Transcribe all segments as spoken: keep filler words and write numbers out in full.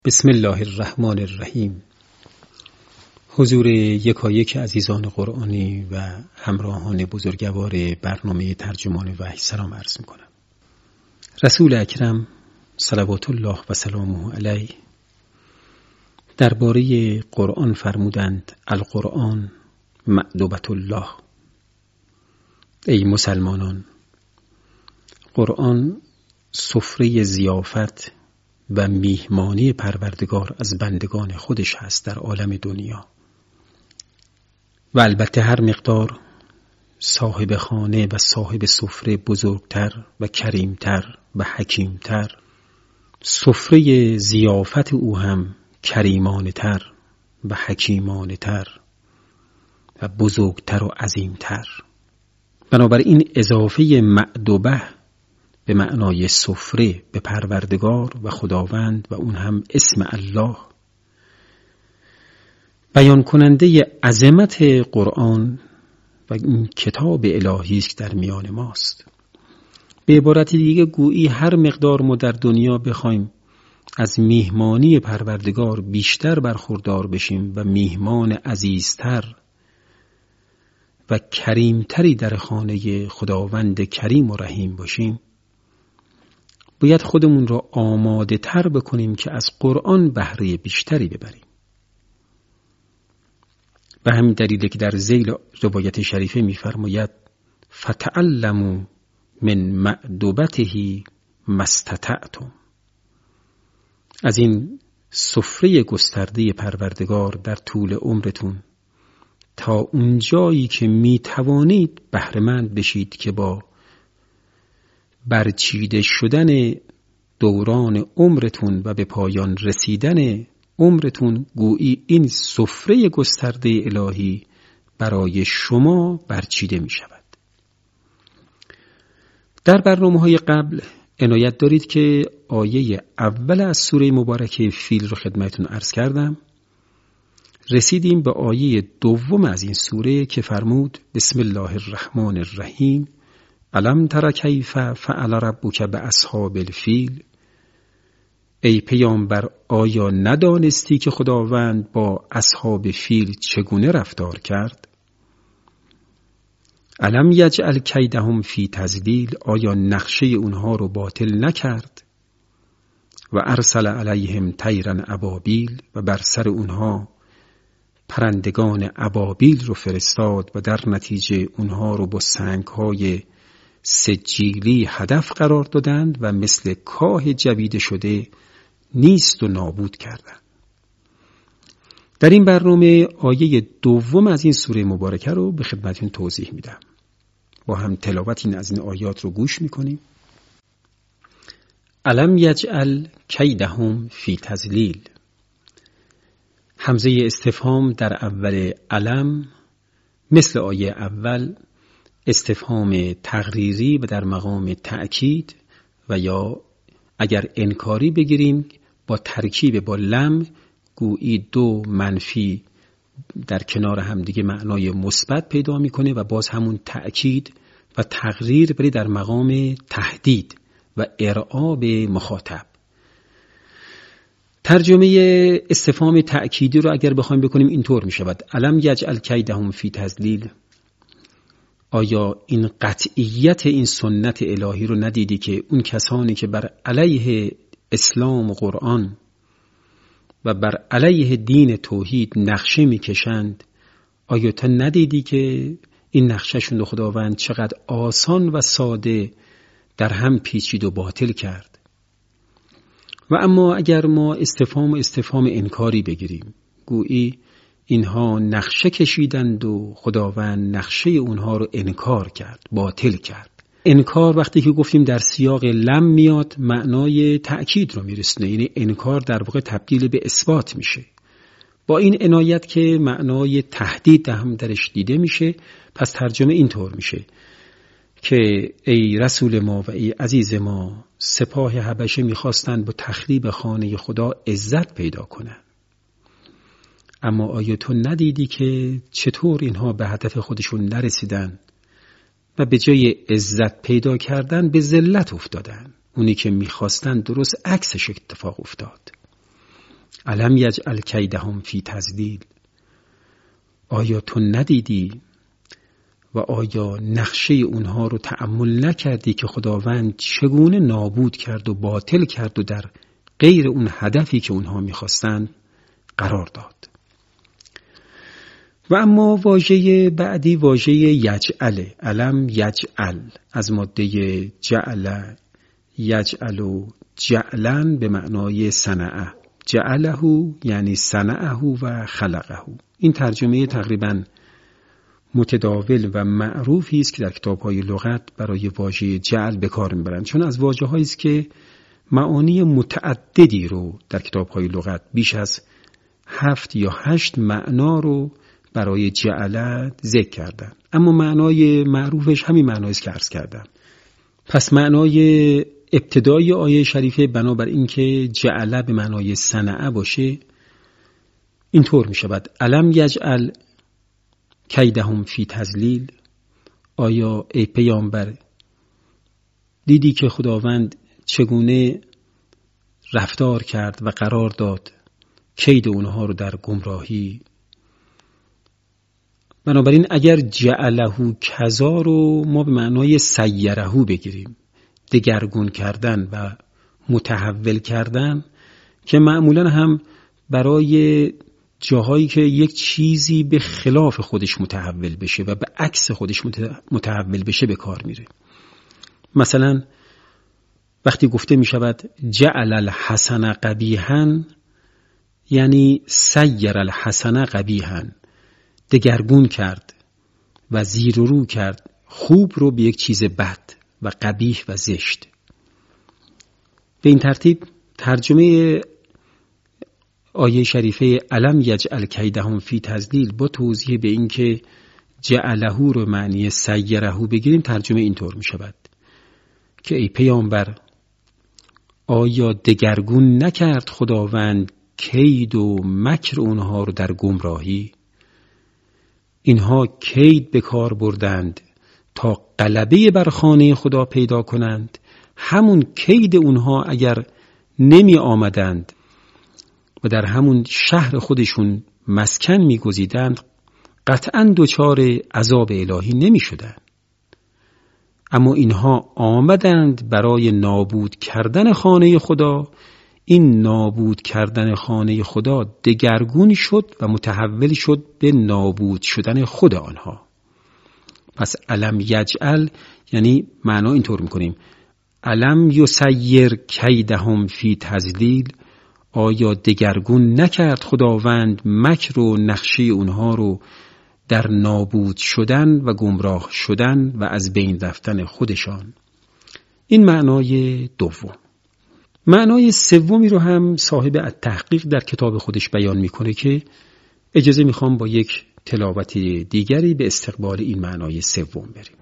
بسم الله الرحمن الرحیم. حضور یکایک عزیزان قرآنی و همراهان بزرگوار برنامه ترجمان وحی سلام عرض می‌کنم. رسول اکرم صلوات الله و سلامه علیه درباره قرآن فرمودند: القرآن مأدبة الله. ای مسلمانان، قرآن سفره ضیافت و میهمانی پروردگار از بندگان خودش هست در عالم دنیا. و البته هر مقدار صاحب خانه و صاحب سفره بزرگتر و کریمتر و حکیمتر، سفره ضیافت او هم کریمانه‌تر و حکیمانه‌تر و بزرگتر و عظیمتر. بنابراین اضافه مأدبه به معنای سفره به پروردگار و خداوند و اون هم اسم الله، بیان کننده عظمت قرآن و این کتاب الهی است که در میان ماست. به عبارت دیگه گویی هر مقدار ما در دنیا بخوایم از میهمانی پروردگار بیشتر برخوردار بشیم و میهمان عزیزتر و کریمتری در خانه خداوند کریم و رحیم باشیم، باید خودمون را آماده تر بکنیم که از قرآن بهره بیشتری ببریم. و همین دلیله که در ذیل روایت شریفه می‌فرماید: فتعلموا من مأدبته ما استطعتم. از این سفره گسترده پروردگار در طول عمرتون تا اونجایی که میتوانید بهره‌مند بشید که با برچیده شدن دوران عمرتون و به پایان رسیدن عمرتون گویی این سفره گسترده الهی برای شما برچیده می شود. در برنامه‌های قبل عنایت دارید که آیه اول از سوره مبارکه فیل رو خدمتتون عرض کردم. رسیدیم به آیه دوم از این سوره که فرمود: بسم الله الرحمن الرحیم. الم تر کیف فعل ربک باصحاب الفیل. ای پیامبر، آیا ندانستی که خداوند با اصحاب فیل چگونه رفتار کرد؟ الم یجعل کیدهم فی تضلیل. آیا نقشه اونها رو باطل نکرد؟ و ارسل علیهم طیرا ابابیل. و بر سر اونها پرندگان ابابیل رو فرستاد و در نتیجه اونها رو با سنگ‌های سجیلی هدف قرار دادند و مثل کاه جویده شده نیست و نابود کردند. در این برنامه آیه دوم از این سوره مبارکه رو به خدمتتون توضیح میدم. با هم تلاوت این از این آیات رو گوش میکنیم. الم یجعل کیدهم فی تضلیل. همزه استفهام در اول الم مثل آیه اول استفهام تقریری و در مقام تأکید، و یا اگر انکاری بگیریم با ترکیب با لم گویی دو منفی در کنار هم دیگه معنای مثبت پیدا میکنه و باز همون تأکید و تقریر ولی در مقام تهدید و ارعا به مخاطب. ترجمه استفهام تأکیدی رو اگر بخوایم بکنیم اینطور می شود: الم یجعل کیدهم فی تضلیل. آیا این قطعیت این سنت الهی رو ندیدی که اون کسانی که بر علیه اسلام و قرآن و بر علیه دین توحید نقشه میکشند، آیا تا ندیدی که این نقشهشون رو خداوند چقدر آسان و ساده در هم پیچید و باطل کرد؟ و اما اگر ما استفهام و استفهام انکاری بگیریم، گویی اینها نقشه کشیدند و خداوند نقشه اونها رو انکار کرد، باطل کرد. انکار وقتی که گفتیم در سیاق لم میاد معنای تأکید رو میرسونه، یعنی انکار در واقع تبدیل به اثبات میشه. با این عنایت که معنای تهدید هم درش دیده میشه، پس ترجمه اینطور میشه که ای رسول ما و ای عزیز ما، سپاه حبشه میخواستند با تخریب خانه خدا عزت پیدا کنند، اما آیا تو ندیدی که چطور اینها به هدف خودشون نرسیدن و به جای عزت پیدا کردن به ذلت افتادن؟ اونی که میخواستن درست عکسش اتفاق افتاد. الم یجعل کیدهم فی تضلیل، آیا تو ندیدی و آیا نقشه اونها رو تأمل نکردی که خداوند چگونه نابود کرد و باطل کرد و در غیر اون هدفی که اونها میخواستن قرار داد. و اما واژه بعدی واژه یجعل، الم یجعل از ماده جعل، یجعل و جعلن به معنای صنعه، جعله یعنی صنعه و خلقه. این ترجمه تقریباً متداول و معروفی است که در کتاب‌های لغت برای واژه جعل به کار می‌برند، چون از واژه‌هایی است که معانی متعددی رو در کتاب‌های لغت بیش از هفت یا هشت معنا رو برای جعل ذکر کردن، اما معنای معروفش همین معنایی است که عرض کردم. پس معنای ابتدای آیه شریفه بنابر اینکه جعل به معنای صنعه باشه اینطور می شود: الم یجعل کیدهم فی تضلیل، آیا ای پیامبر دیدی که خداوند چگونه رفتار کرد و قرار داد کید اونها رو در گمراهی؟ بنابراین اگر جعله کذا رو ما به معنای سیره بگیریم، دگرگون کردن و متحول کردن، که معمولا هم برای جاهایی که یک چیزی به خلاف خودش متحول بشه و به عکس خودش متحول بشه به کار میره. مثلا وقتی گفته می شود جعل الحسن قبیحا، یعنی سیر الحسن قبیحا، دگرگون کرد و زیر و رو کرد خوب رو به یک چیز بد و قبیح و زشت. به این ترتیب ترجمه آیه شریفه الم یجعل کیدهم فی تضلیل با توضیح به این که جعله رو معنی سیره بگیریم ترجمه اینطور می شود که ای پیامبر آیا دگرگون نکرد خداوند کید و مکر اونها رو در گمراهی؟ اینها کید به کار بردند تا غلبه بر خانه خدا پیدا کنند. همون کید اونها اگر نمی آمدند و در همون شهر خودشون مسکن می گزیدند قطعاً دچار عذاب الهی نمی شدند. اما اینها آمدند برای نابود کردن خانه خدا. این نابود کردن خانه خدا دگرگون شد و متحول شد به نابود شدن خود آنها. پس الم یجعل یعنی معنا اینطور میکنیم الم یسیر کیدهم فی تضلیل، آیا دگرگون نکرد خداوند مکر و نقشه اونها رو در نابود شدن و گمراه شدن و از بین رفتن خودشان. این معنای دوم. معنای سومی رو هم صاحب التحقیق در کتاب خودش بیان میکنه که اجازه میخوام با یک تلاوت دیگری به استقبال این معنای سوم بریم.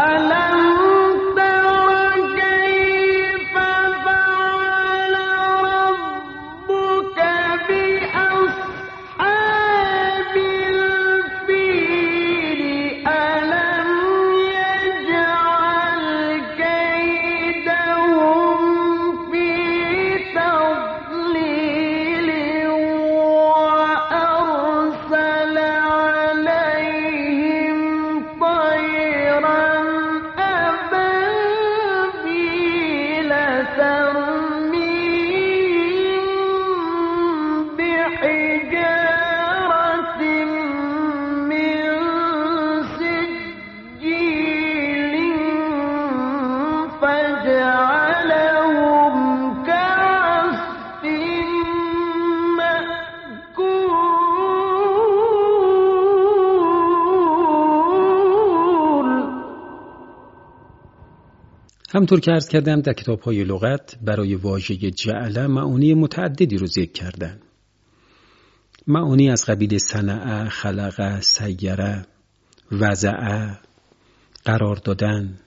همطور که عرض کردم در کتاب‌های لغت برای واژه جعل معانی متعددی رو ذکر کردن. معانی از قبیل صنعه، خلقه، سیره، وضعه، قرار دادن،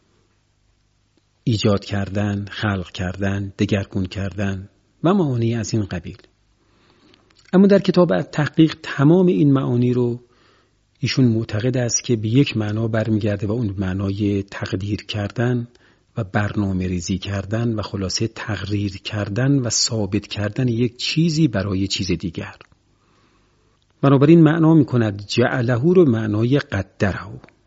ایجاد کردن، خلق کردن، دگرگون کردن و معانی از این قبیل. اما در کتاب تحقیق تمام این معانی رو ایشون معتقد است که به یک معنا برمیگرده و اون معنای تقدیر کردن و برنامه ریزی کردن و خلاصه تغییر کردن و ثابت کردن یک چیزی برای چیز دیگر. بنابراین معنا می کند جعله رو معنای قدره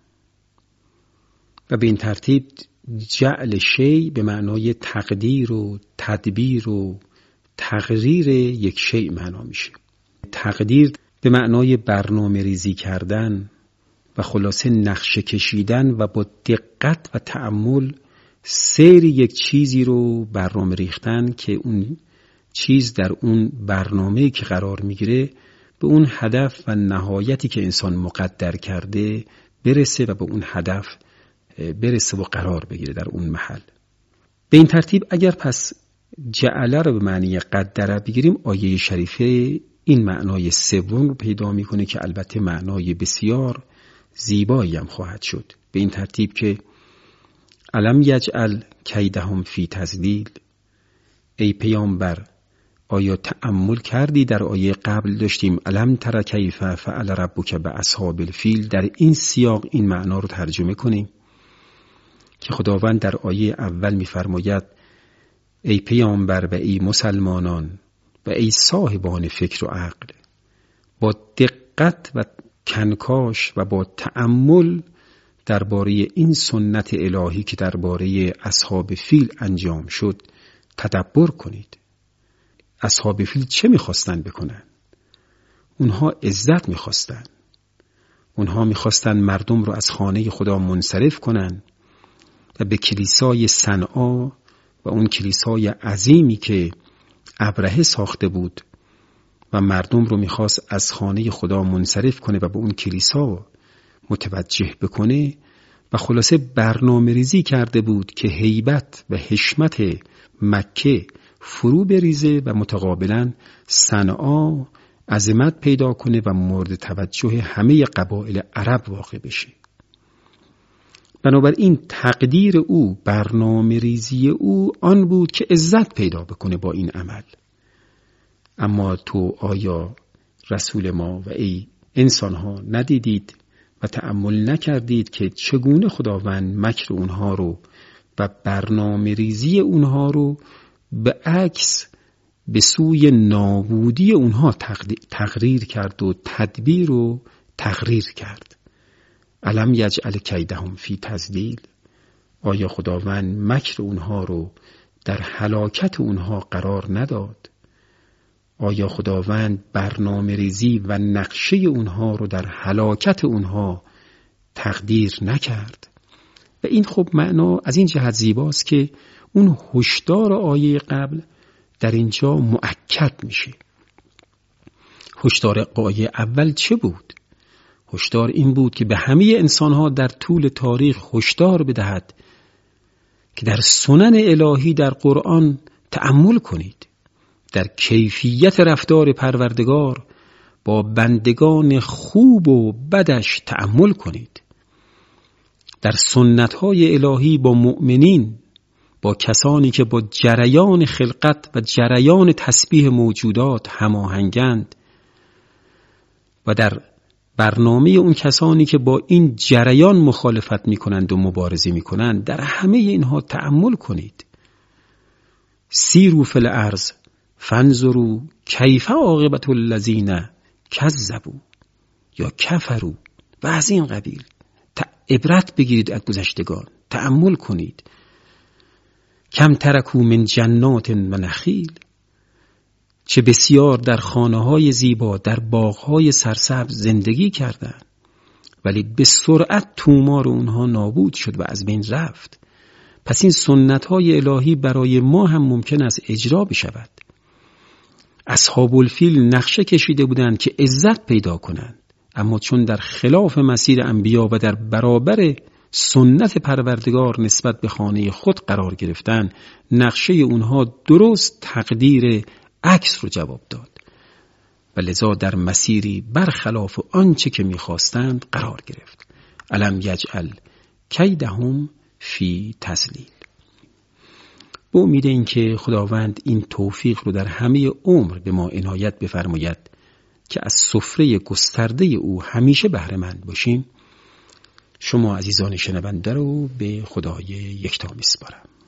و به این ترتیب جعل شی به معنای تقدیر و تدبیر و تغییر یک شی معنا میشه. تقدیر به معنای برنامه ریزی کردن و خلاصه نقشه کشیدن و با دقت و تأمل سیر یک چیزی رو برنامه ریختن که اون چیز در اون برنامه‌ای که قرار میگیره به اون هدف و نهایتی که انسان مقدر کرده برسه و به اون هدف برسه و قرار بگیره در اون محل. به این ترتیب اگر پس جعله رو به معنی قدره بگیریم، آیه شریفه این معنای سوم رو پیدا میکنه که البته معنای بسیار زیبایی هم خواهد شد. به این ترتیب که الم یجعل کیدهم فی تضلیل، ای پیامبر آیا تأمل کردی؟ در آیه قبل داشتیم الم تر کیف فعل ربک باصحاب الفیل، در این سیاق این معنا رو ترجمه کنیم که خداوند در آیه اول می‌فرماید ای پیامبر و ای مسلمانان و ای صاحبان فکر و عقل، با دقت و کنکاش و با تأمل درباره این سنت الهی که درباره اصحاب فیل انجام شد تدبر کنید. اصحاب فیل چه میخواستن بکنن؟ اونها عزت میخواستن. اونها میخواستن مردم رو از خانه خدا منصرف کنن و به کلیسای صنعا و اون کلیسای عظیمی که ابرهه ساخته بود و مردم رو میخواست از خانه خدا منصرف کنه و به اون کلیسا متوجه بکنه و خلاصه برنامه ریزی کرده بود که هیبت و حشمت مکه فرو بریزه و متقابلا صنعا عظمت پیدا کنه و مورد توجه همه قبایل عرب واقع بشه. بنابراین تقدیر او، برنامه ریزی او آن بود که عزت پیدا بکنه با این عمل. اما تو آیا رسول ما و ای انسان ها ندیدید و تأمل نکردید که چگونه خداوند مکر اونها رو و برنامه ریزی اونها رو به عکس به سوی نابودی اونها تغییر کرد و تدبیر رو تغییر کرد. الم یجعل کیدهم فی تضلیل، آیا خداوند مکر اونها رو در هلاکت اونها قرار نداد؟ آیا خداوند برنامه ریزی و نقشه اونها رو در هلاکت اونها تقدیر نکرد؟ و این خب معنا از این جهت زیباست که اون هشدار آیه قبل در اینجا مؤکد میشه. هشدار آیه اول چه بود؟ هشدار این بود که به همه انسانها در طول تاریخ هشدار بدهد که در سنن الهی در قرآن تأمل کنید، در کیفیت رفتار پروردگار با بندگان خوب و بدش تأمل کنید، در سنت‌های الهی با مؤمنین، با کسانی که با جریان خلقت و جریان تسبیح موجودات هماهنگند و در برنامه اون کسانی که با این جریان مخالفت میکنند و مبارزه میکنند، در همه اینها تأمل کنید. سیروا فی الارض فانظروا کیف عاقبة الذین کذبوا یا کفروا و از این قبیل عبرت بگیرید از گذشتگان، تأمل کنید. کم ترکوا من جنات و نخیل، چه بسیار در خانه‌های زیبا، در باغ‌های سرسبز زندگی کردند، ولی به سرعت تومار اونها نابود شد و از بین رفت. پس این سنت‌های الهی برای ما هم ممکن است اجرا بشود. اصحاب الفیل نقشه کشیده بودند که عزت پیدا کنند، اما چون در خلاف مسیر انبیا و در برابر سنت پروردگار نسبت به خانه خود قرار گرفتن، نقشه اونها درست تقدیر عکس رو جواب داد و لذا در مسیری برخلاف آنچه که میخواستند قرار گرفت. الم یجعل کیدهم فی تضلیل. با امید این که خداوند این توفیق رو در همه عمر به ما عنایت بفرماید که از سفره گسترده او همیشه بهره مند باشیم، شما عزیزان شنونده رو به خدای یکتا میسپارم.